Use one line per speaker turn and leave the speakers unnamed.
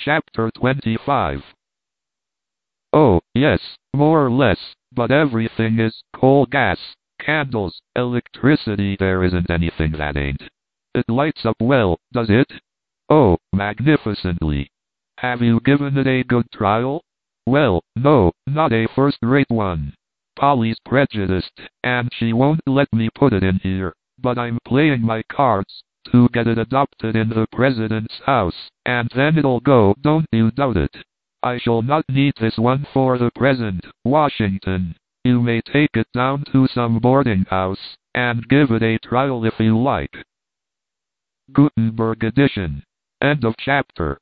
Chapter 25. Oh, yes, more or less, but everything is coal gas, candles, electricity. There isn't anything that ain't. It lights up well, does it? Oh, magnificently. Have you given it a good trial? Well, no, not a first-rate one. Polly's prejudiced, and she won't let me put it in here, but I'm playing my cards to get it adopted in the president's house, and then it'll go, don't you doubt it. I shall not need this one for the present, Washington. You may take it down to some boarding house, and give it a trial if you like. Gutenberg edition. End of chapter.